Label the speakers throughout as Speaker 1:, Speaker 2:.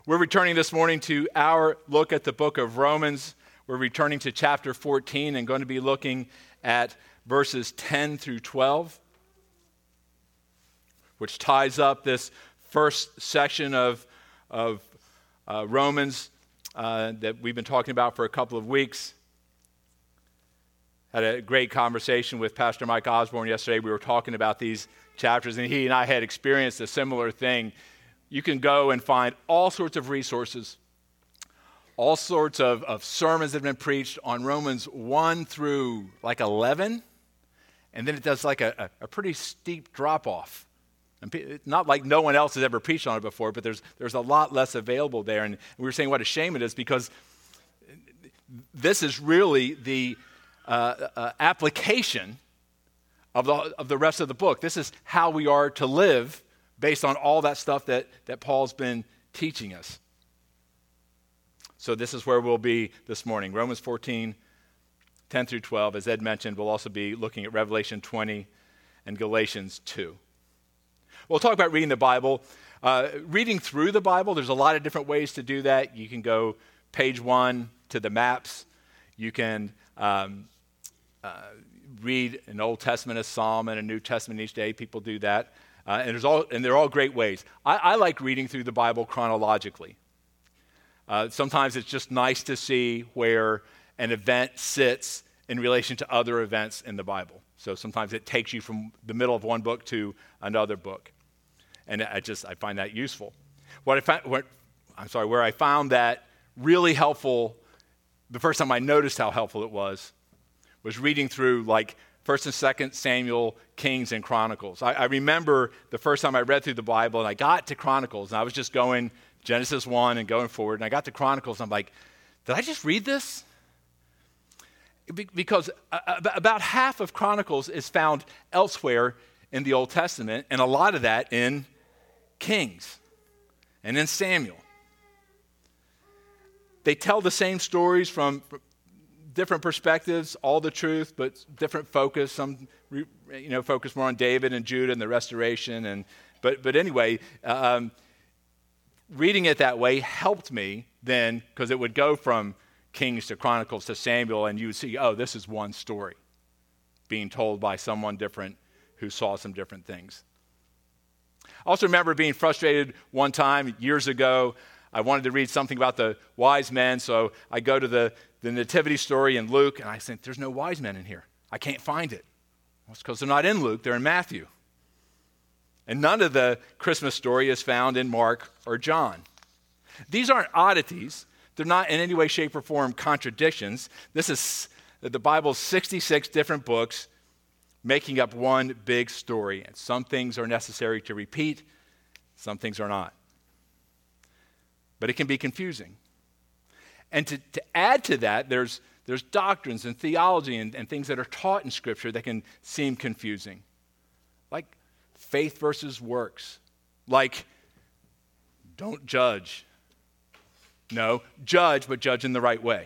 Speaker 1: We're returning this morning to our look at the book of Romans. We're returning to chapter 14 and going to be looking at verses 10 through 12, which ties up this first section of Romans that we've been talking about for a couple of weeks. Had a great conversation with Pastor Mike Osborne yesterday. We were talking about these chapters, and he and I had experienced a similar thing. You can go and find all sorts of resources, all sorts of sermons that have been preached on Romans 1 through like 11, and then it does like a pretty steep drop-off. And not like no one else has ever preached on it before, but there's a lot less available there. And we were saying what a shame it is, because this is really the application of the rest of the book. This is how we are to live based on all that stuff that Paul's been teaching us. So this is where we'll be this morning. Romans 14, 10 through 12. As Ed mentioned, we'll also be looking at Revelation 20 and Galatians 2. We'll talk about reading the Bible. Reading through the Bible, there's a lot of different ways to do that. You can go page 1 to the maps. You can read an Old Testament, a Psalm, and a New Testament each day. People do that. And they're all great ways. I like reading through the Bible chronologically. Sometimes it's just nice to see where an event sits in relation to other events in the Bible. So sometimes it takes you from the middle of one book to another book. And I find that useful. Where I found that really helpful, the first time I noticed how helpful it was reading through like 1st and 2nd Samuel, Kings, and Chronicles. I remember the first time I read through the Bible, and I got to Chronicles, and I was just going Genesis 1 and going forward, and I got to Chronicles, and I'm like, did I just read this? Because about half of Chronicles is found elsewhere in the Old Testament, and a lot of that in Kings and in Samuel. They tell the same stories from different perspectives, all the truth, but different focus. Some, focus more on David and Judah and the restoration. But anyway, reading it that way helped me then, because it would go from Kings to Chronicles to Samuel, and you would see, oh, this is one story being told by someone different who saw some different things. I also remember being frustrated one time years ago. I wanted to read something about the wise men, so I go to the nativity story in Luke, and I think, there's no wise men in here. I can't find it. Well, it's because they're not in Luke, they're in Matthew. And none of the Christmas story is found in Mark or John. These aren't oddities. They're not in any way, shape, or form contradictions. This is the Bible's 66 different books making up one big story. And some things are necessary to repeat, some things are not. But it can be confusing. And to add to that, there's doctrines and theology and things that are taught in Scripture that can seem confusing. Like faith versus works. Like, don't judge. No, judge, but judge in the right way.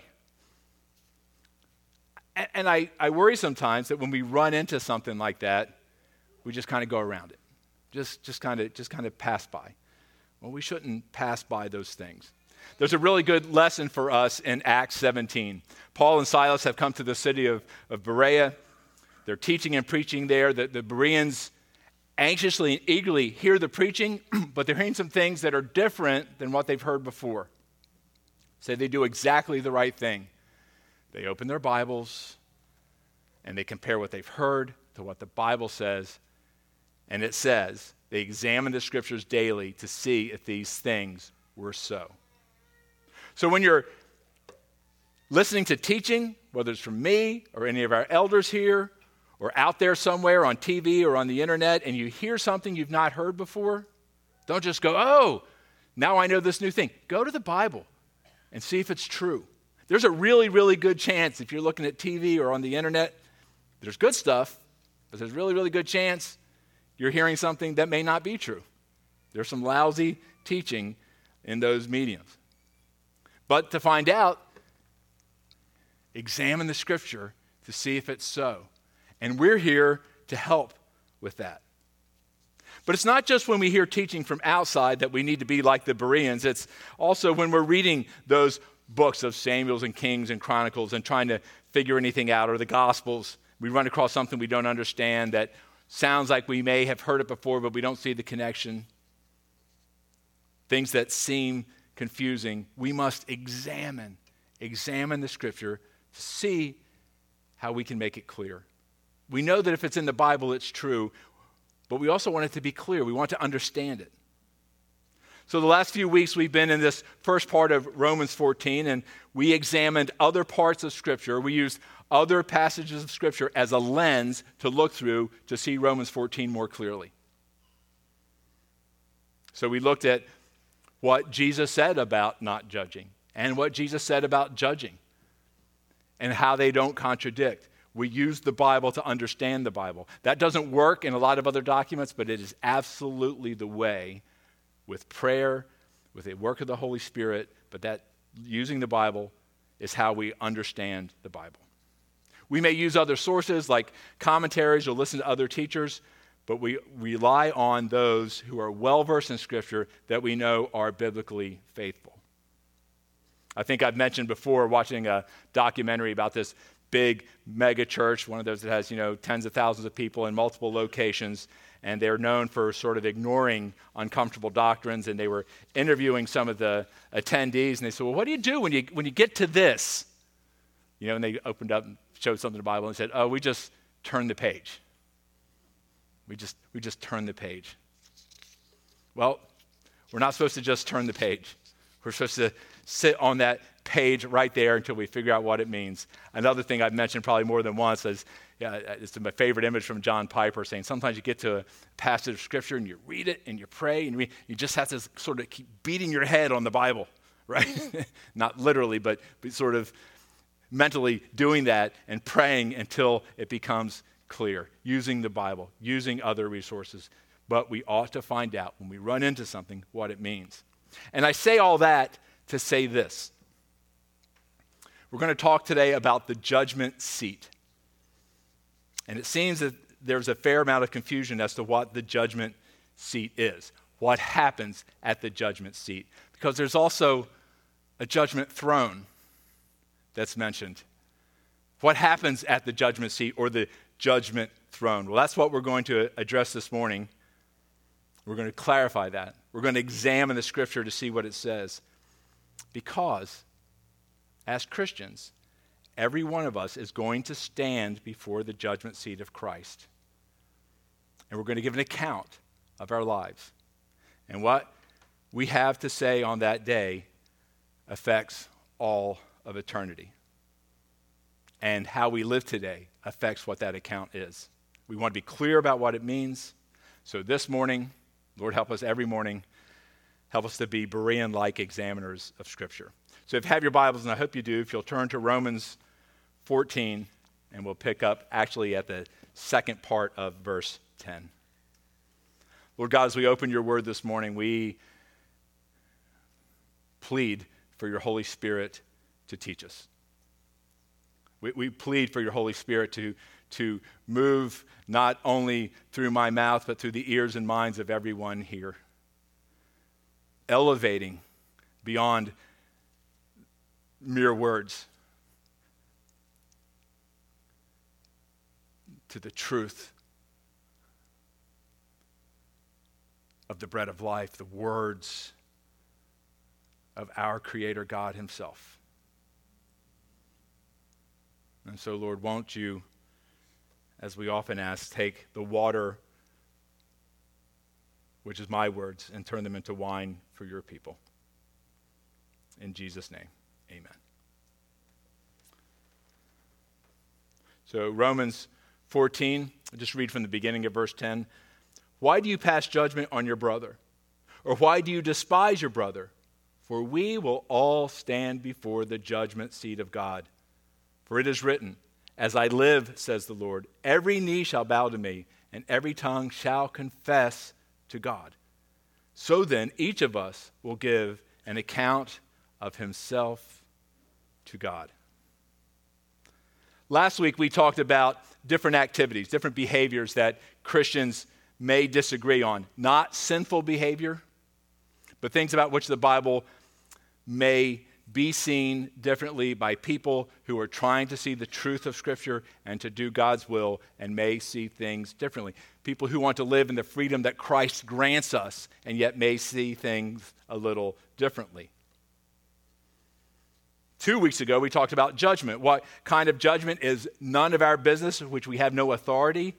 Speaker 1: And I worry sometimes that when we run into something like that, we just kind of go around it. Just kind of pass by. Well, we shouldn't pass by those things. There's a really good lesson for us in Acts 17. Paul and Silas have come to the city of Berea. They're teaching and preaching there. The Bereans anxiously and eagerly hear the preaching, but they're hearing some things that are different than what they've heard before. So they do exactly the right thing. They open their Bibles, and they compare what they've heard to what the Bible says. And it says they examine the Scriptures daily to see if these things were so. So when you're listening to teaching, whether it's from me or any of our elders here, or out there somewhere on TV or on the internet, and you hear something you've not heard before, don't just go, oh, now I know this new thing. Go to the Bible and see if it's true. There's a really, really good chance if you're looking at TV or on the internet, there's good stuff, but there's a really, really good chance you're hearing something that may not be true. There's some lousy teaching in those mediums. But to find out, examine the Scripture to see if it's so. And we're here to help with that. But it's not just when we hear teaching from outside that we need to be like the Bereans. It's also when we're reading those books of Samuels and Kings and Chronicles and trying to figure anything out, or the Gospels. We run across something we don't understand that sounds like we may have heard it before, but we don't see the connection. Things that seem confusing. We must examine the Scripture to see how we can make it clear. We know that if it's in the Bible, it's true, but we also want it to be clear. We want to understand it. So the last few weeks we've been in this first part of Romans 14, and we examined other parts of Scripture. We used other passages of Scripture as a lens to look through to see Romans 14 more clearly. So we looked at what Jesus said about not judging and what Jesus said about judging and how they don't contradict. We use the Bible to understand the Bible. That doesn't work in a lot of other documents, but it is absolutely the way with prayer, with the work of the Holy Spirit, but that using the Bible is how we understand the Bible. We may use other sources like commentaries or listen to other teachers, but we rely on those who are well-versed in Scripture that we know are biblically faithful. I think I've mentioned before watching a documentary about this big mega church, one of those that has, tens of thousands of people in multiple locations, and they're known for sort of ignoring uncomfortable doctrines, and they were interviewing some of the attendees, and they said, well, what do you do when you get to this? And they opened up and showed something in the Bible and said, oh, we just turn the page. We just turn the page. Well, we're not supposed to just turn the page. We're supposed to sit on that page right there until we figure out what it means. Another thing I've mentioned probably more than once is, it's my favorite image from John Piper saying sometimes you get to a passage of Scripture and you read it and you pray and you just have to sort of keep beating your head on the Bible, right? Not literally, but sort of mentally doing that and praying until it becomes clear, using the Bible, using other resources. But we ought to find out when we run into something what it means. And I say all that to say this. We're going to talk today about the judgment seat. And it seems that there's a fair amount of confusion as to what the judgment seat is, what happens at the judgment seat. Because there's also a judgment throne that's mentioned. What happens at the judgment seat or the judgment throne? Well, that's what we're going to address this morning. We're going to clarify that. We're going to examine the Scripture to see what it says. Because as Christians, every one of us is going to stand before the judgment seat of Christ. And we're going to give an account of our lives. And what we have to say on that day affects all of eternity. And how we live today affects what that account is. We want to be clear about what it means. So this morning, Lord, help us every morning. Help us to be Berean-like examiners of Scripture. So if you have your Bibles, and I hope you do, if you'll turn to Romans 14, and we'll pick up actually at the second part of verse 10. Lord God, as we open your word this morning, we plead for your Holy Spirit to teach us. We plead for your Holy Spirit to move not only through my mouth, but through the ears and minds of everyone here. Elevating beyond mere words to the truth of the bread of life, the words of our Creator God himself. And so, Lord, won't you, as we often ask, take the water, which is my words, and turn them into wine for your people. In Jesus' name, amen. So Romans 14, I'll just read from the beginning of verse 10. Why do you pass judgment on your brother? Or why do you despise your brother? For we will all stand before the judgment seat of God. For it is written, as I live, says the Lord, every knee shall bow to me, and every tongue shall confess to God. So then, each of us will give an account of himself to God. Last week, we talked about different activities, different behaviors that Christians may disagree on. Not sinful behavior, but things about which the Bible may be seen differently by people who are trying to see the truth of Scripture and to do God's will and may see things differently. People who want to live in the freedom that Christ grants us and yet may see things a little differently. 2 weeks ago, we talked about judgment. What kind of judgment is none of our business, which we have no authority,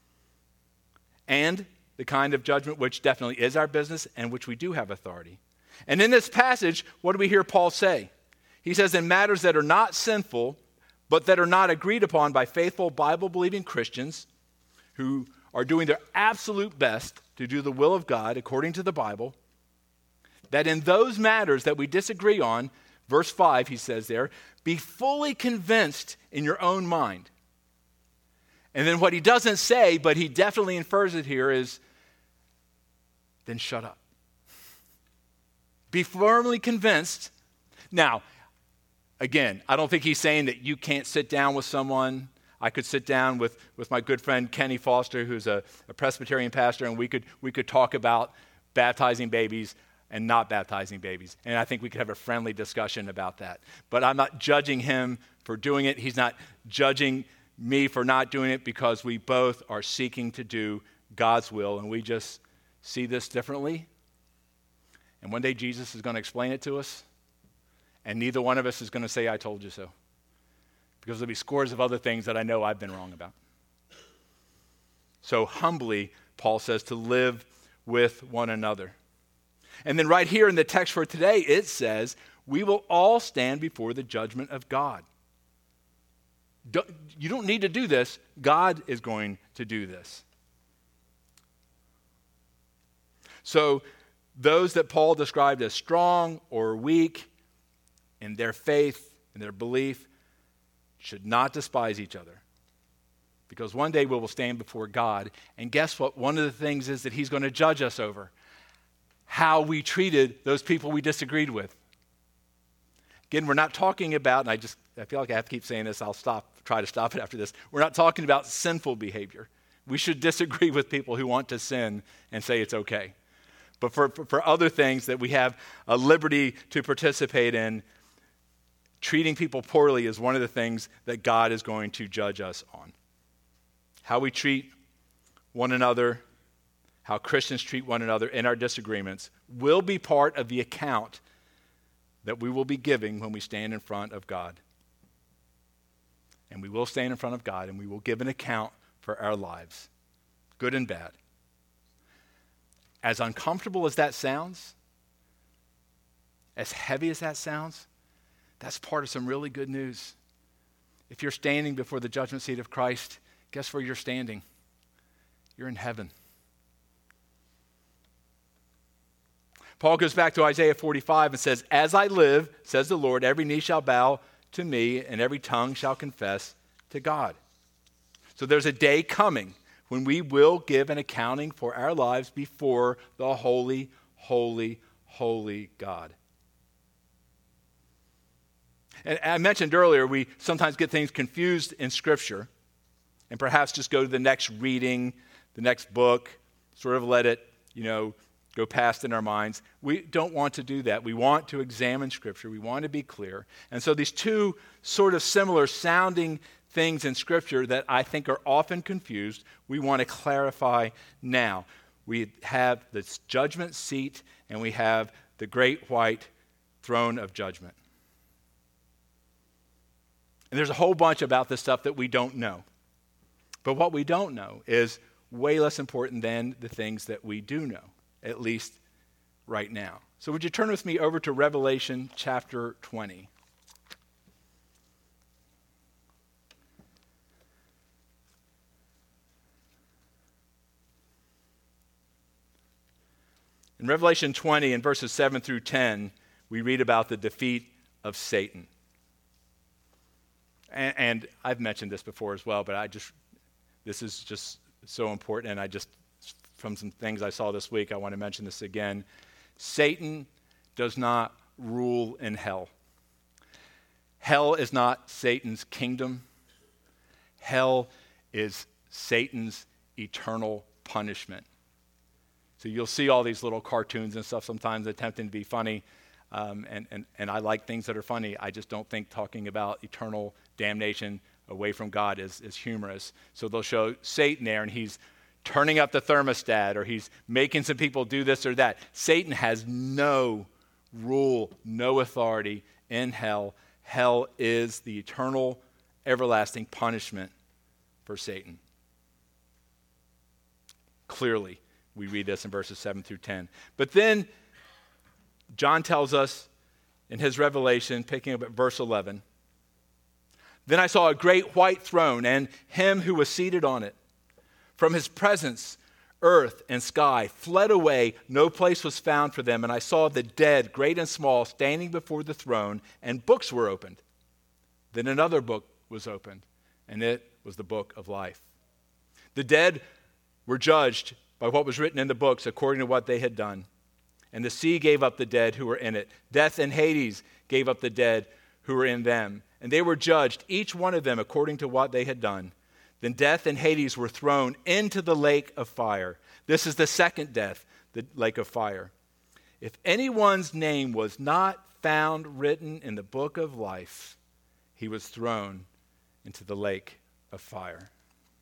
Speaker 1: and the kind of judgment which definitely is our business and which we do have authority. And in this passage, what do we hear Paul say? He says, in matters that are not sinful, but that are not agreed upon by faithful Bible-believing Christians who are doing their absolute best to do the will of God according to the Bible, that in those matters that we disagree on, verse 5, he says there, be fully convinced in your own mind. And then what he doesn't say, but he definitely infers it here, is then shut up. Be firmly convinced. Now, again, I don't think he's saying that you can't sit down with someone. I could sit down with my good friend Kenny Foster, who's a Presbyterian pastor, and we could talk about baptizing babies and not baptizing babies. And I think we could have a friendly discussion about that. But I'm not judging him for doing it. He's not judging me for not doing it, because we both are seeking to do God's will, and we just see this differently. And one day Jesus is going to explain it to us, and neither one of us is going to say, I told you so. Because there'll be scores of other things that I know I've been wrong about. So humbly, Paul says to live with one another. And then right here in the text for today, it says, we will all stand before the judgment of God. You don't need to do this. God is going to do this. So those that Paul described as strong or weak in their faith and their belief should not despise each other. Because one day we will stand before God, and guess what? One of the things is that he's going to judge us over how we treated those people we disagreed with. Again, we're not talking about, and I feel like I have to keep saying this, I'll try to stop it after this. We're not talking about sinful behavior. We should disagree with people who want to sin and say it's okay. But for other things that we have a liberty to participate in, treating people poorly is one of the things that God is going to judge us on. How we treat one another, how Christians treat one another in our disagreements will be part of the account that we will be giving when we stand in front of God. And we will stand in front of God, and we will give an account for our lives, good and bad. As uncomfortable as that sounds, as heavy as that sounds, that's part of some really good news. If you're standing before the judgment seat of Christ, guess where you're standing? You're in heaven. Paul goes back to Isaiah 45 and says, as I live, says the Lord, every knee shall bow to me and every tongue shall confess to God. So there's a day coming when we will give an accounting for our lives before the holy, holy, holy God. And I mentioned earlier, we sometimes get things confused in Scripture and perhaps just go to the next reading, the next book, sort of let it, go past in our minds. We don't want to do that. We want to examine Scripture. We want to be clear. And so these two sort of similar sounding things in Scripture that I think are often confused, we want to clarify now. We have this judgment seat and we have the great white throne of judgment. And there's a whole bunch about this stuff that we don't know. But what we don't know is way less important than the things that we do know, at least right now. So would you turn with me over to Revelation chapter 20. In Revelation 20, in verses 7 through 10, we read about the defeat of Satan. And I've mentioned this before as well, but this is just so important, and from some things I saw this week, I want to mention this again. Satan does not rule in hell. Hell is not Satan's kingdom. Hell is Satan's eternal punishment. So you'll see all these little cartoons and stuff sometimes attempting to be funny, and I like things that are funny. I just don't think talking about eternal damnation away from God is humorous. So they'll show Satan there, and he's turning up the thermostat, or he's making some people do this or that. Satan has no rule, no authority in hell. Hell is the eternal, everlasting punishment for Satan. Clearly, we read this in verses 7 through 10. But then, John tells us in his revelation, picking up at verse 11, "Then I saw a great white throne and him who was seated on it. From his presence, earth and sky fled away. No place was found for them. And I saw the dead, great and small, standing before the throne, and books were opened. Then another book was opened, and it was the book of life. The dead were judged by what was written in the books according to what they had done. And the sea gave up the dead who were in it. Death and Hades gave up the dead who were in them. And they were judged, each one of them according to what they had done. Then death and Hades were thrown into the lake of fire. This is the second death, the lake of fire. If anyone's name was not found written in the book of life, he was thrown into the lake of fire."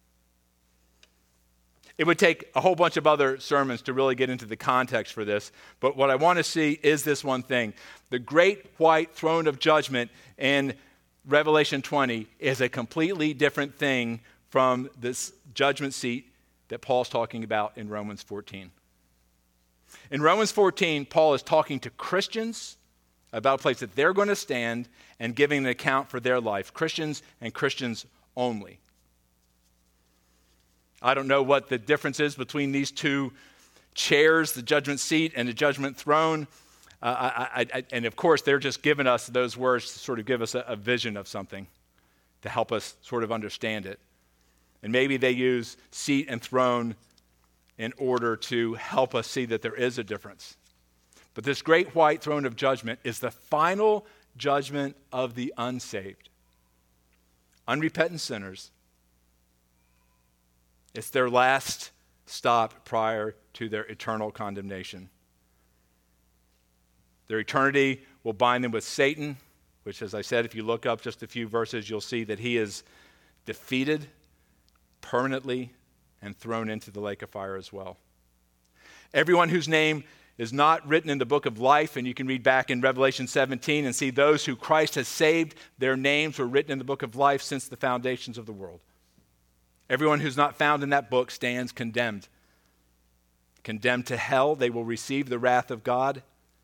Speaker 1: It would take a whole bunch of other sermons to really get into the context for this, but what I want to see is this one thing. The great white throne of judgment in Revelation 20 is a completely different thing from this judgment seat that Paul's talking about in Romans 14. In Romans 14, Paul is talking to Christians about a place that they're going to stand and giving an account for their life. Christians and Christians only. I don't know what the difference is between these two chairs, the judgment seat and the judgment throne. And of course, they're just giving us those words to sort of give us a vision of something, to help us sort of understand it. And maybe they use seat and throne in order to help us see that there is a difference. But this great white throne of judgment is the final judgment of the unsaved. Unrepentant sinners. It's their last stop prior to their eternal condemnation. Their eternity will bind them with Satan, which, as I said, if you look up just a few verses, you'll see that he is defeated permanently and thrown into the lake of fire as well. Everyone whose name is not written in the book of life, and you can read back in Revelation 17 and see those who Christ has saved, their names were written in the book of life since the foundations of the world. Everyone who's not found in that book stands condemned. Condemned to hell, they will receive the wrath of God.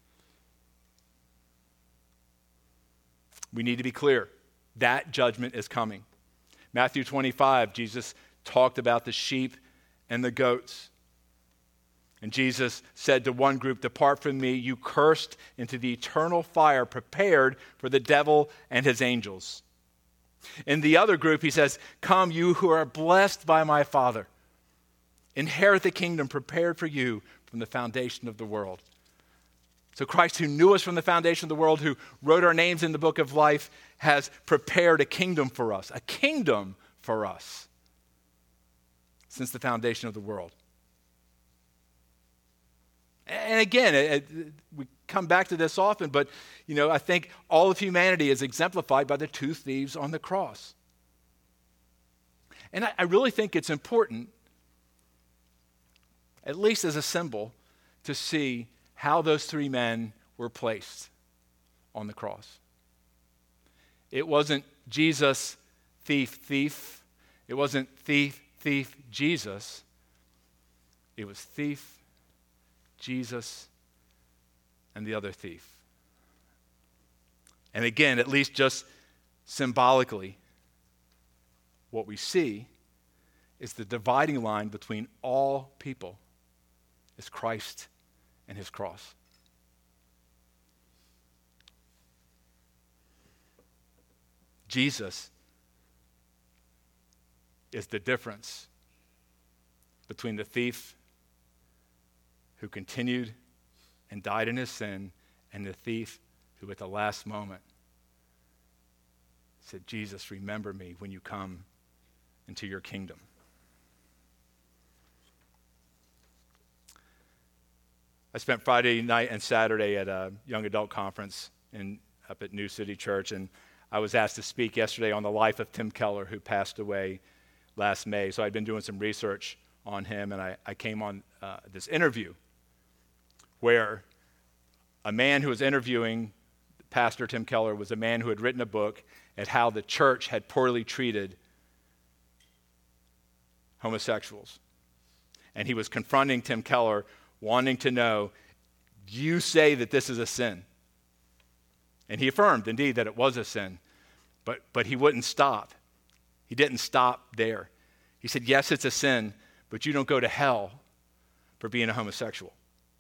Speaker 1: We need to be clear. That judgment is coming. Matthew 25, Jesus talked about the sheep and the goats. And Jesus said to one group, "Depart from me, you cursed, into the eternal fire prepared for the devil and his angels." In the other group, he says, "Come, you who are blessed by my Father. Inherit the kingdom prepared for you from the foundation of the world." So Christ, who knew us from the foundation of the world, who wrote our names in the book of life, has prepared a kingdom for us since the foundation of the world. And again, we come back to this often, but I think all of humanity is exemplified by the two thieves on the cross. And I really think it's important, at least as a symbol, to see how those three men were placed on the cross. It wasn't Jesus, thief, thief. It wasn't thief, thief, Jesus. It was thief, Jesus, and the other thief. And again, at least just symbolically, what we see is the dividing line between all people is Christ and his cross. Jesus is the difference between the thief who continued and died in his sin and the thief who at the last moment said, "Jesus, remember me when you come into your kingdom." I spent Friday night and Saturday at a young adult conference up at New City Church, and I was asked to speak yesterday on the life of Tim Keller, who passed away last May. So I'd been doing some research on him, and I came on this interview where a man who was interviewing Pastor Tim Keller was a man who had written a book at how the church had poorly treated homosexuals. And he was confronting Tim Keller, wanting to know, you say that this is a sin. And he affirmed, indeed, that it was a sin. But he wouldn't stop. He didn't stop there. He said, yes, it's a sin, but you don't go to hell for being a homosexual.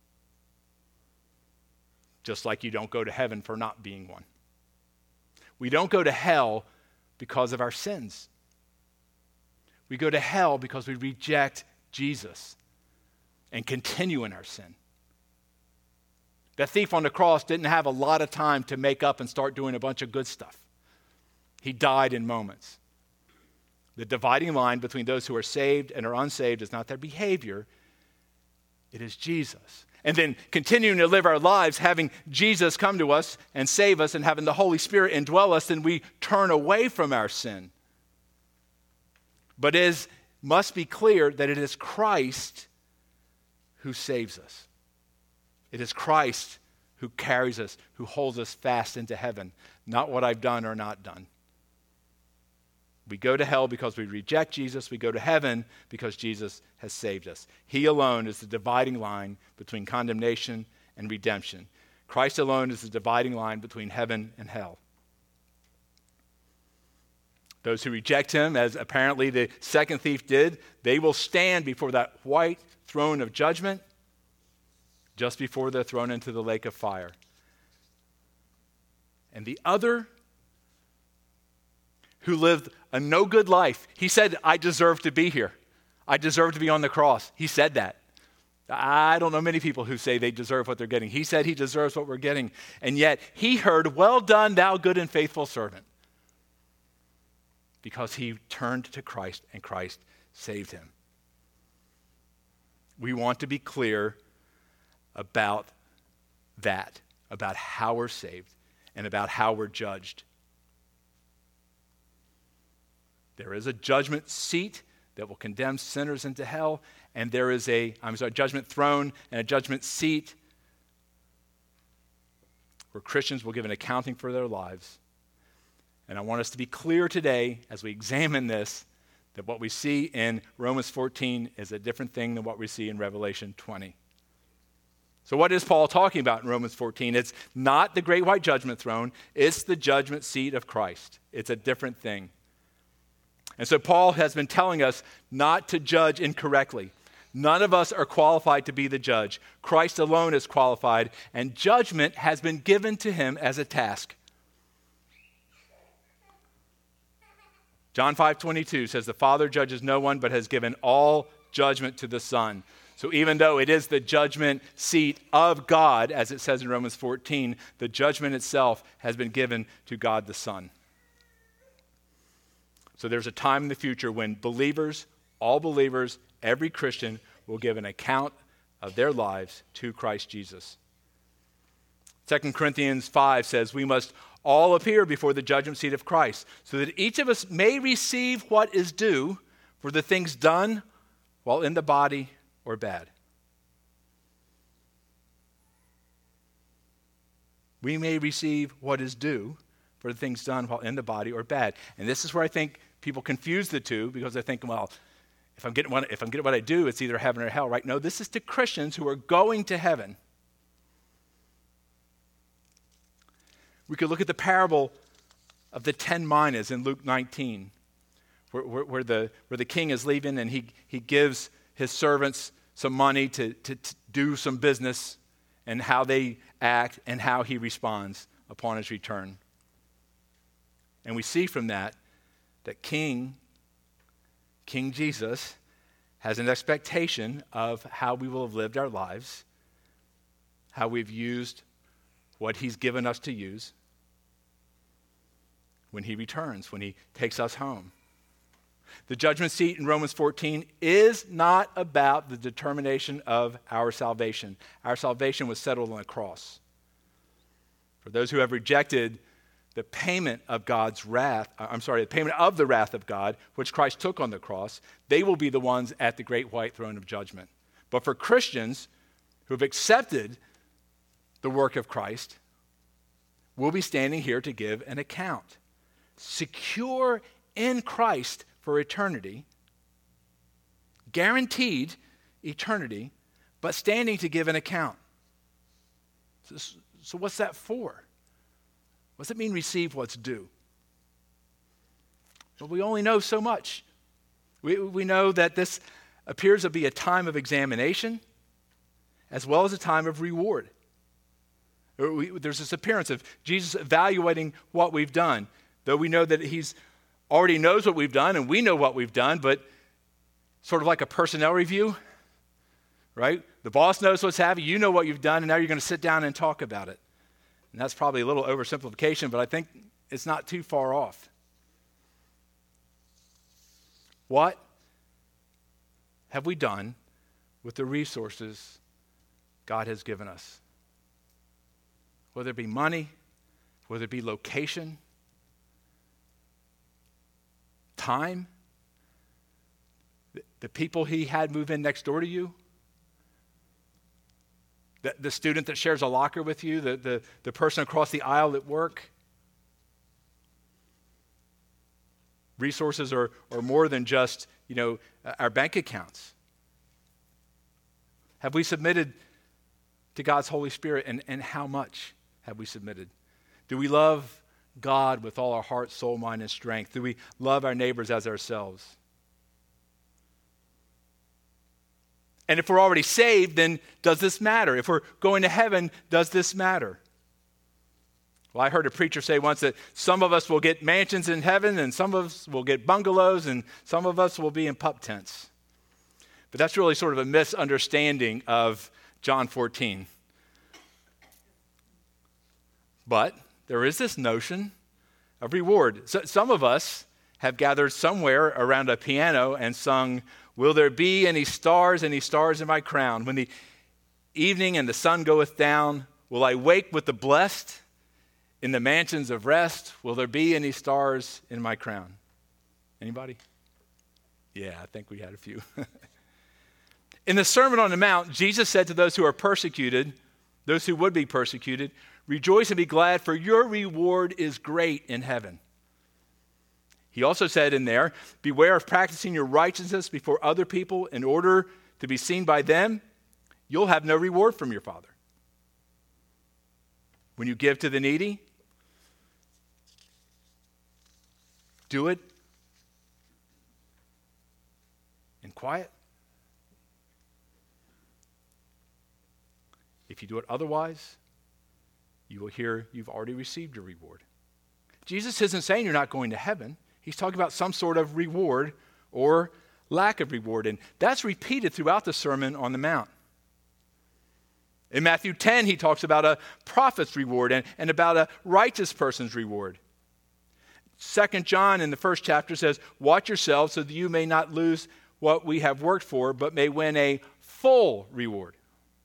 Speaker 1: Just like you don't go to heaven for not being one. We don't go to hell because of our sins. We go to hell because we reject Jesus and continue in our sin. That thief on the cross didn't have a lot of time to make up and start doing a bunch of good stuff. He died in moments. The dividing line between those who are saved and are unsaved is not their behavior, it is Jesus. And then continuing to live our lives, having Jesus come to us and save us and having the Holy Spirit indwell us, then we turn away from our sin. But it must be clear that it is Christ who saves us. It is Christ who carries us, who holds us fast into heaven, not what I've done or not done. We go to hell because we reject Jesus. We go to heaven because Jesus has saved us. He alone is the dividing line between condemnation and redemption. Christ alone is the dividing line between heaven and hell. Those who reject him, as apparently the second thief did, they will stand before that white throne of judgment just before they're thrown into the lake of fire. And the other, who lived a no good life, he said, I deserve to be here. I deserve to be on the cross. He said that. I don't know many people who say they deserve what they're getting. He said he deserves what we're getting. And yet he heard, well done, thou good and faithful servant. Because he turned to Christ and Christ saved him. We want to be clear about that, about how we're saved and about how we're judged. There is a judgment seat that will condemn sinners into hell, and there is a judgment throne and a judgment seat where Christians will give an accounting for their lives. And I want us to be clear today as we examine this, that what we see in Romans 14 is a different thing than what we see in Revelation 20. So what is Paul talking about in Romans 14? It's not the great white judgment throne, it's the judgment seat of Christ. It's a different thing. And so Paul has been telling us not to judge incorrectly. None of us are qualified to be the judge. Christ alone is qualified, and judgment has been given to him as a task. John 5:22 says, the Father judges no one, but has given all judgment to the Son. So even though it is the judgment seat of God, as it says in Romans 14, the judgment itself has been given to God the Son. So there's a time in the future when believers, all believers, every Christian will give an account of their lives to Christ Jesus. 2 Corinthians 5 says, we must all appear before the judgment seat of Christ, so that each of us may receive what is due for the things done while in the body or bad. We may receive what is due for the things done while in the body or bad. And this is where I think people confuse the two, because they think, well, if I'm getting what I do, it's either heaven or hell, right? No, this is to Christians who are going to heaven. We could look at the parable of the 10 minas in Luke 19, where the king is leaving and he gives his servants some money to do some business, and how they act and how he responds upon his return. And we see from that King Jesus has an expectation of how we will have lived our lives, how we've used what he's given us to use when he returns, when he takes us home. The judgment seat in Romans 14 is not about the determination of our salvation. Our salvation was settled on the cross. For those who have rejected the payment of God's wrath, the payment of the wrath of God, which Christ took on the cross, they will be the ones at the great white throne of judgment. But for Christians who have accepted the work of Christ, we'll be standing here to give an account. Secure in Christ for eternity, guaranteed eternity, but standing to give an account. So what's that for? What does it mean, receive what's due? Well, we only know so much. We know that this appears to be a time of examination as well as a time of reward. There's this appearance of Jesus evaluating what we've done, though we know that he's already knows what we've done and we know what we've done, but sort of like a personnel review, right? The boss knows what's happening, you know what you've done, and now you're going to sit down and talk about it. And that's probably a little oversimplification, but I think it's not too far off. What have we done with the resources God has given us? Whether it be money, whether it be location, time, the people he had move in next door to you, the student that shares a locker with you, the person across the aisle at work. Resources are more than just, our bank accounts. Have we submitted to God's Holy Spirit, and how much have we submitted? Do we love God with all our heart, soul, mind, and strength? Do we love our neighbors as ourselves? And if we're already saved, then does this matter? If we're going to heaven, does this matter? Well, I heard a preacher say once that some of us will get mansions in heaven, and some of us will get bungalows, and some of us will be in pup tents. But that's really sort of a misunderstanding of John 14. But there is this notion of reward. So some of us have gathered somewhere around a piano and sung, "Will there be any stars in my crown? When the evening and the sun goeth down, will I wake with the blessed in the mansions of rest? Will there be any stars in my crown?" Anybody? Yeah, I think we had a few. In the Sermon on the Mount, Jesus said to those who are persecuted, those who would be persecuted, "Rejoice and be glad, for your reward is great in heaven." He also said in there, "Beware of practicing your righteousness before other people in order to be seen by them. You'll have no reward from your Father. When you give to the needy, do it in quiet. If you do it otherwise, you will hear you've already received your reward." Jesus isn't saying you're not going to heaven. He's talking about some sort of reward or lack of reward. And that's repeated throughout the Sermon on the Mount. In Matthew 10, he talks about a prophet's reward and about a righteous person's reward. 2 John in the first chapter says, "Watch yourselves so that you may not lose what we have worked for, but may win a full reward."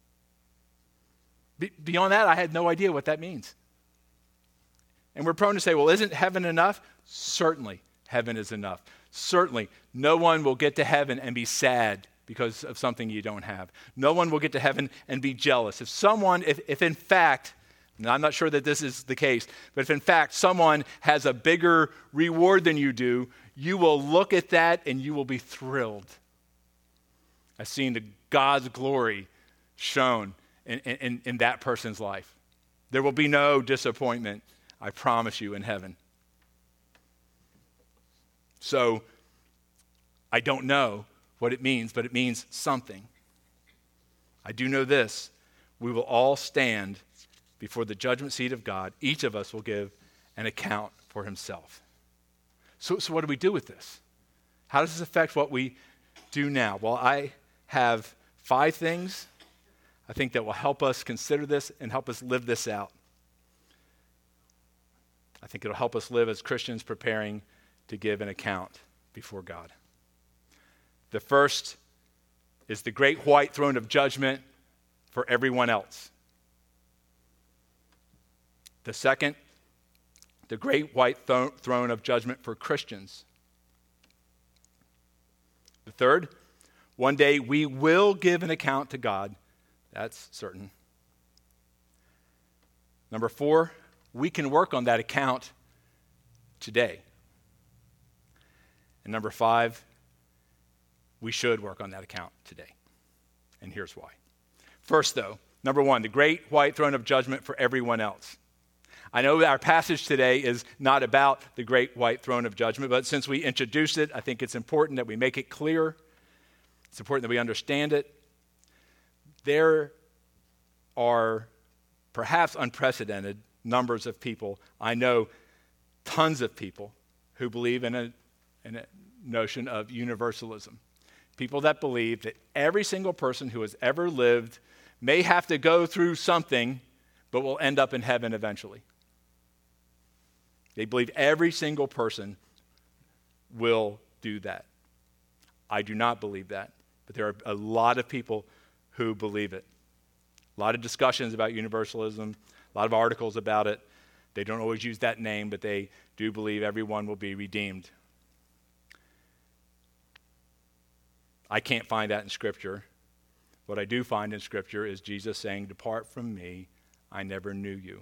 Speaker 1: Beyond that, I had no idea what that means. And we're prone to say, well, isn't heaven enough? Certainly, heaven is enough. Certainly, no one will get to heaven and be sad because of something you don't have. No one will get to heaven and be jealous. If in fact, and I'm not sure that this is the case, but if in fact someone has a bigger reward than you do, you will look at that and you will be thrilled at seeing God's glory shown in that person's life. There will be no disappointment, I promise you, in heaven. So, I don't know what it means, but it means something. I do know this: we will all stand before the judgment seat of God. Each of us will give an account for himself. So what do we do with this? How does this affect what we do now? Well, I have 5 things I think that will help us consider this and help us live this out. I think it'll help us live as Christians preparing to give an account before God. The first is the great white throne of judgment for everyone else. The second, the great white throne of judgment for Christians. The third, one day we will give an account to God. That's certain. Number 4, we can work on that account today. And number 5, we should work on that account today. And here's why. First, though, number 1, the great white throne of judgment for everyone else. I know our passage today is not about the great white throne of judgment, but since we introduced it, I think it's important that we make it clear. It's important that we understand it. There are perhaps unprecedented numbers of people. I know tons of people who believe in a notion of universalism. People that believe that every single person who has ever lived may have to go through something, but will end up in heaven eventually. They believe every single person will do that. I do not believe that, but there are a lot of people who believe it. A lot of discussions about universalism, a lot of articles about it. They don't always use that name, but they do believe everyone will be redeemed. I can't find that in Scripture. What I do find in Scripture is Jesus saying, "Depart from me, I never knew you."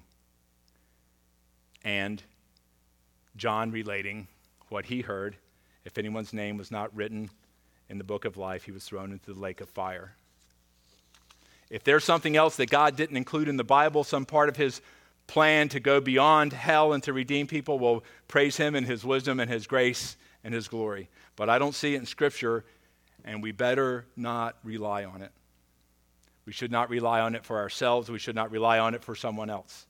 Speaker 1: And John relating what he heard. If anyone's name was not written in the book of life, he was thrown into the lake of fire. If there's something else that God didn't include in the Bible, some part of his plan to go beyond hell and to redeem people, will praise him in his wisdom and his grace and his glory. But I don't see it in Scripture, and we better not rely on it. We should not rely on it for ourselves. We should not rely on it for someone else.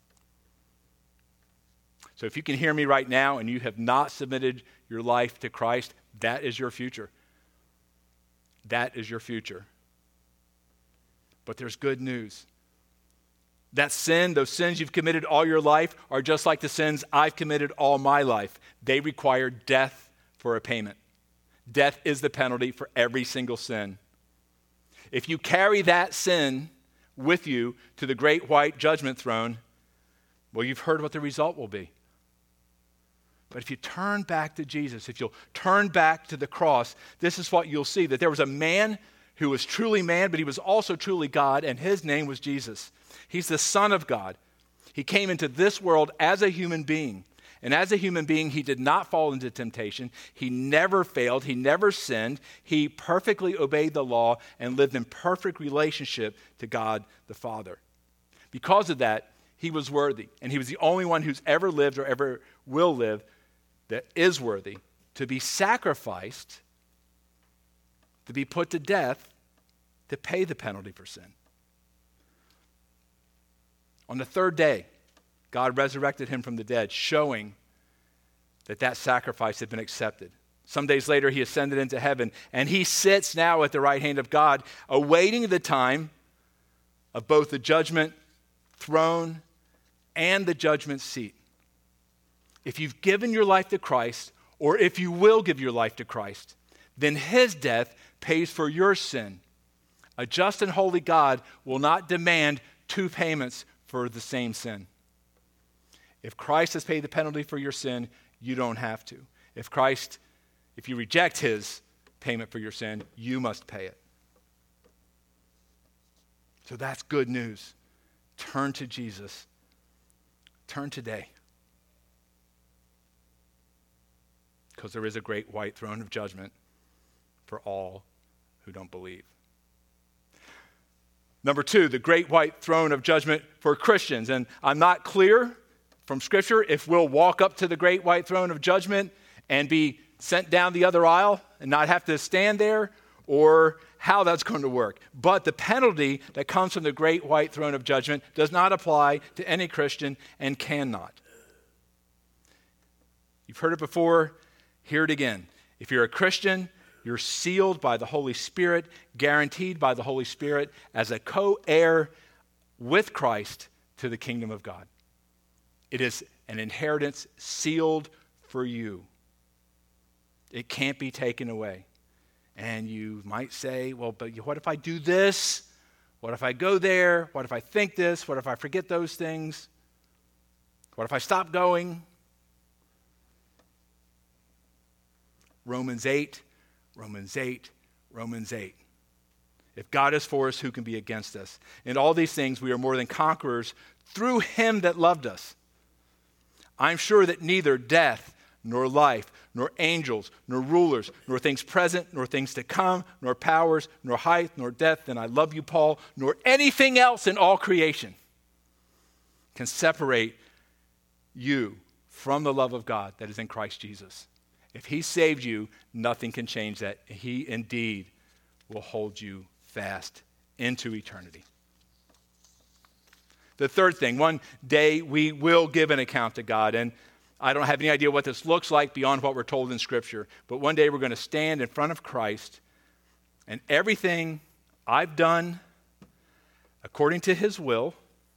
Speaker 1: So if you can hear me right now and you have not submitted your life to Christ, that is your future. That is your future. But there's good news. That sin, those sins you've committed all your life, are just like the sins I've committed all my life. They require death for a payment. Death is the penalty for every single sin. If you carry that sin with you to the great white judgment throne, well, you've heard what the result will be. But if you turn back to Jesus, if you'll turn back to the cross, this is what you'll see, that there was a man who was truly man, but he was also truly God, and his name was Jesus. He's the Son of God. He came into this world as a human being. And as a human being, he did not fall into temptation. He never failed. He never sinned. He perfectly obeyed the law and lived in perfect relationship to God the Father. Because of that, he was worthy. And he was the only one who's ever lived or ever will live that is worthy to be sacrificed, to be put to death, to pay the penalty for sin. On the third day, God resurrected him from the dead, showing that that sacrifice had been accepted. Some days later, he ascended into heaven, and he sits now at the right hand of God, awaiting the time of both the judgment throne and the judgment seat. If you've given your life to Christ, or if you will give your life to Christ, then his death pays for your sin. A just and holy God will not demand two payments for the same sin. If Christ has paid the penalty for your sin, you don't have to. If you reject his payment for your sin, you must pay it. So that's good news. Turn to Jesus. Turn today. Because there is a great white throne of judgment for all who don't believe. Number 2, the great white throne of judgment for Christians. And I'm not clear from Scripture if we'll walk up to the great white throne of judgment and be sent down the other aisle and not have to stand there, or how that's going to work. But the penalty that comes from the great white throne of judgment does not apply to any Christian and cannot. You've heard it before, hear it again. If you're a Christian, you're sealed by the Holy Spirit, guaranteed by the Holy Spirit as a co-heir with Christ to the kingdom of God. It is an inheritance sealed for you. It can't be taken away. And you might say, well, but what if I do this? What if I go there? What if I think this? What if I forget those things? What if I stop going? Romans 8, Romans 8, Romans 8. If God is for us, who can be against us? In all these things, we are more than conquerors through him that loved us. I'm sure that neither death, nor life, nor angels, nor rulers, nor things present, nor things to come, nor powers, nor height, nor depth, and I love you, Paul, nor anything else in all creation can separate you from the love of God that is in Christ Jesus. If he saved you, nothing can change that. He indeed will hold you fast into eternity. The third thing, one day we will give an account to God, and I don't have any idea what this looks like beyond what we're told in Scripture, but one day we're going to stand in front of Christ, and everything I've done according to his will,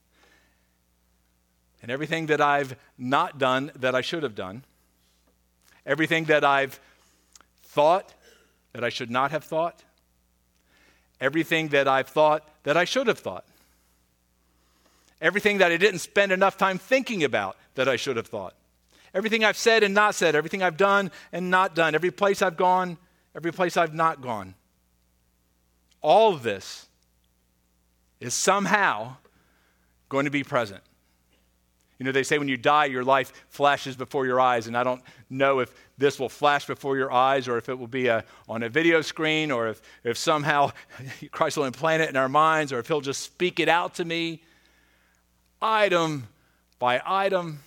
Speaker 1: and everything that I've not done that I should have done, everything that I've thought that I should not have thought, everything that I've thought that I should have thought, everything that I didn't spend enough time thinking about that I should have thought, everything I've said and not said, everything I've done and not done, every place I've gone, every place I've not gone. All of this is somehow going to be present. You know, they say when you die, your life flashes before your eyes, and I don't know if this will flash before your eyes or if it will be on a video screen or if somehow Christ will implant it in our minds or if he'll just speak it out to me item by item.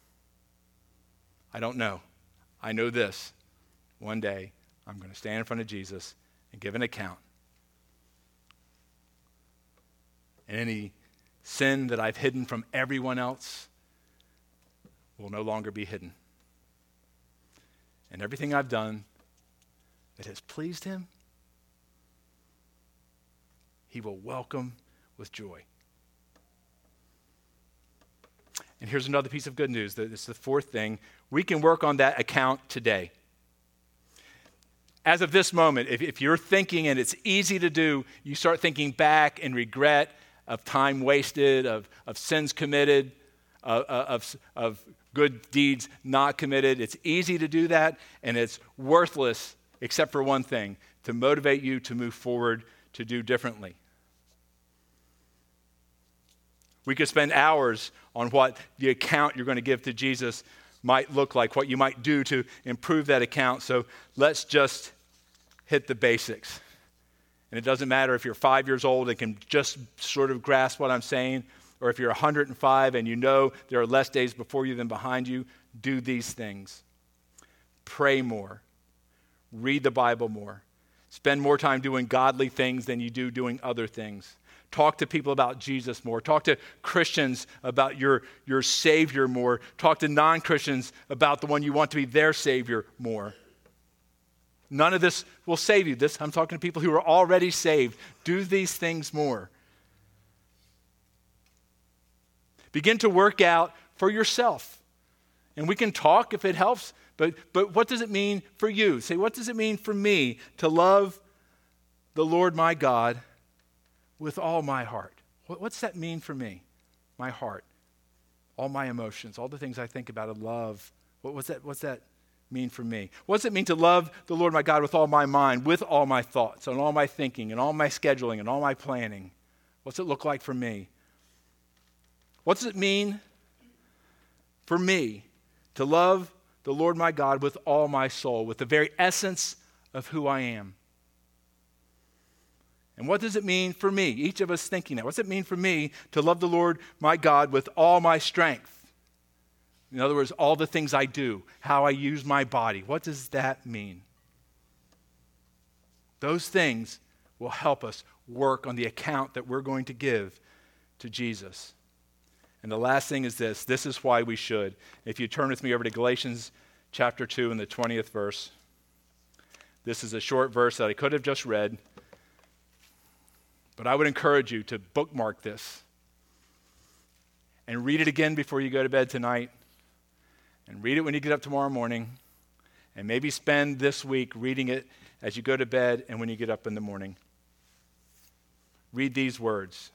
Speaker 1: I don't know. I know this. One day, I'm going to stand in front of Jesus and give an account. And any sin that I've hidden from everyone else will no longer be hidden. And everything I've done that has pleased him, he will welcome with joy. And here's another piece of good news. This is the fourth thing. We can work on that account today. As of this moment, if you're thinking, and it's easy to do, you start thinking back in regret of time wasted, of sins committed, of good deeds not committed. It's easy to do that, and it's worthless except for one thing, to motivate you to move forward, to do differently. We could spend hours on what the account you're going to give to Jesus might look like, what you might do to improve that account. So let's just hit the basics. And it doesn't matter if you're 5 years old and can just sort of grasp what I'm saying, or if you're 105 and you know there are less days before you than behind you, do these things. Pray more. Read the Bible more. Spend more time doing godly things than you do doing other things. Talk to people about Jesus more. Talk to Christians about your Savior more. Talk to non-Christians about the one you want to be their Savior more. None of this will save you. I'm talking to people who are already saved. Do these things more. Begin to work out for yourself. And we can talk if it helps, but what does it mean for you? Say, what does it mean for me to love the Lord my God with all my heart? What's that mean for me? My heart, all my emotions, all the things I think about and love. What's that mean for me? What does it mean to love the Lord my God with all my mind, with all my thoughts, and all my thinking, and all my scheduling, and all my planning? What's it look like for me? What does it mean for me to love the Lord my God with all my soul, with the very essence of who I am? And what does it mean for me? Each of us thinking that. What does it mean for me to love the Lord my God with all my strength? In other words, all the things I do, how I use my body. What does that mean? Those things will help us work on the account that we're going to give to Jesus. And the last thing is this. This is why we should. If you turn with me over to Galatians chapter 2 and the 20th verse. This is a short verse that I could have just read. But I would encourage you to bookmark this and read it again before you go to bed tonight, and read it when you get up tomorrow morning, And maybe spend this week reading it as you go to bed and when you get up in the morning. Read these words.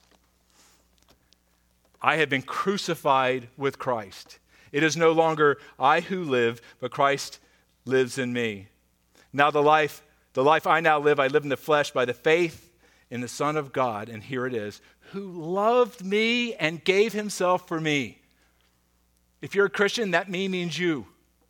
Speaker 1: I have been crucified with Christ. It is no longer I who live, but Christ lives in me. Now the life I now live, I live in the flesh by the faith in the Son of God, and here it is, who loved me and gave himself for me. If you're a Christian, that me means you.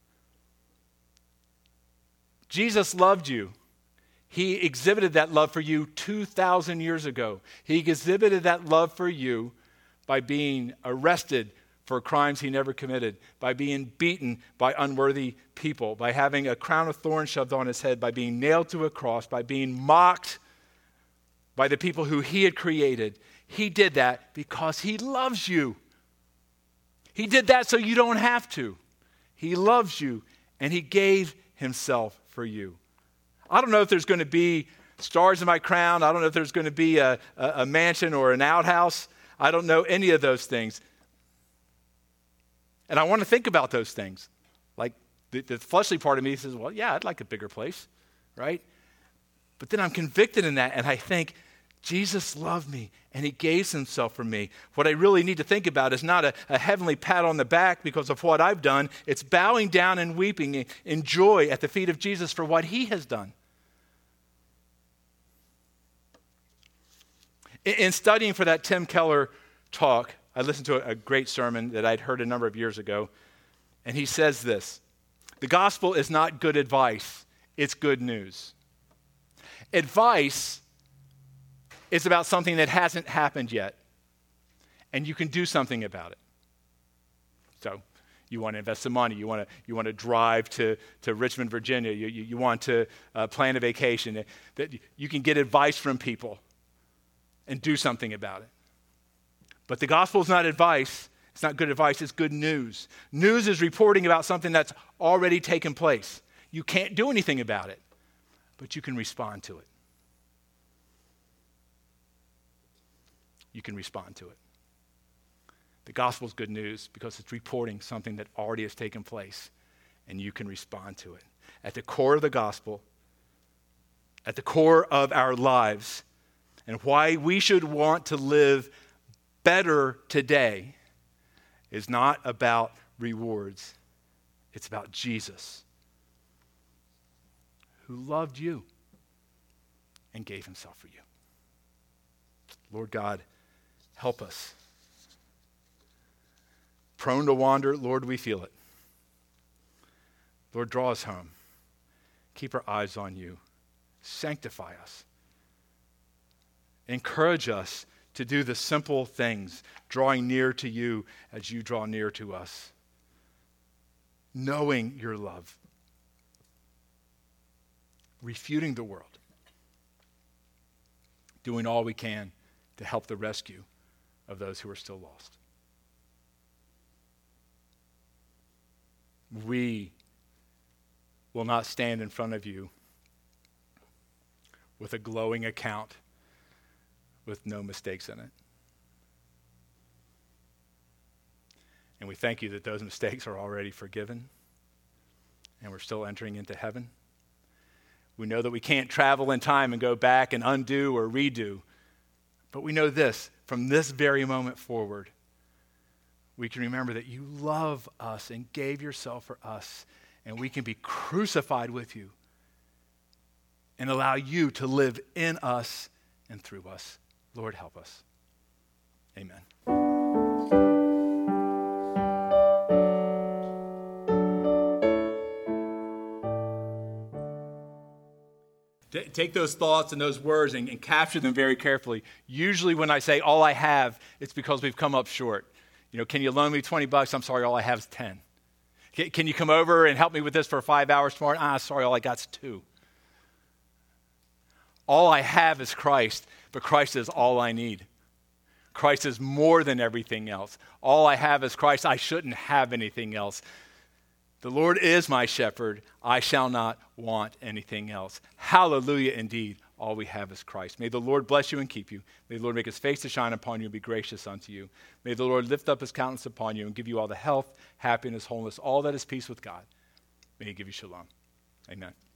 Speaker 1: Jesus loved you. He exhibited that love for you 2,000 years ago. He exhibited that love for you by being arrested for crimes he never committed, by being beaten by unworthy people, by having a crown of thorns shoved on his head, by being nailed to a cross, by being mocked by the people who he had created. He did that because he loves you. He did that so you don't have to. He loves you, and he gave himself for you. I don't know if there's going to be stars in my crown. I don't know if there's going to be a mansion or an outhouse. I don't know any of those things. And I want to think about those things. Like the fleshly part of me says, well, yeah, I'd like a bigger place, right? But then I'm convicted in that, and I think, Jesus loved me, and he gave himself for me. What I really need to think about is not a heavenly pat on the back because of what I've done. It's bowing down and weeping in joy at the feet of Jesus for what he has done. In studying for that Tim Keller talk, I listened to a great sermon that I'd heard a number of years ago, and he says this: the gospel is not good advice, it's good news. Advice is about something that hasn't happened yet, and you can do something about it. So you want to invest some money, you want to drive to Richmond, Virginia, you want to plan a vacation, that you can get advice from people and do something about it. But the gospel is not advice. It's not good advice. It's good news. News is reporting about something that's already taken place. You can't do anything about it, but you can respond to it. You can respond to it. The gospel is good news because it's reporting something that already has taken place, and you can respond to it. At the core of the gospel, at the core of our lives, and why we should want to live better today is not about rewards. It's about Jesus, who loved you and gave himself for you. Lord God, help us. Prone to wander, Lord, we feel it. Lord, draw us home. Keep our eyes on you. Sanctify us. Encourage us to do the simple things, drawing near to you as you draw near to us. Knowing your love. Refuting the world. Doing all we can to help the rescue of those who are still lost. We will not stand in front of you with a glowing account with no mistakes in it. And we thank you that those mistakes are already forgiven and we're still entering into heaven. We know that we can't travel in time and go back and undo or redo. But we know this, from this very moment forward, we can remember that you love us and gave yourself for us, and we can be crucified with you and allow you to live in us and through us. Lord, help us. Amen. Take those thoughts and those words and capture them very carefully. Usually when I say all I have, it's because we've come up short. Can you loan me $20? I'm sorry, all I have is 10. Can you come over and help me with this for 5 hours tomorrow? Sorry, all I got is 2. All I have is Christ, but Christ is all I need. Christ is more than everything else. All I have is Christ. I shouldn't have anything else. The Lord is my shepherd. I shall not want anything else. Hallelujah, indeed. All we have is Christ. May the Lord bless you and keep you. May the Lord make his face to shine upon you and be gracious unto you. May the Lord lift up his countenance upon you and give you all the health, happiness, wholeness, all that is peace with God. May he give you shalom. Amen.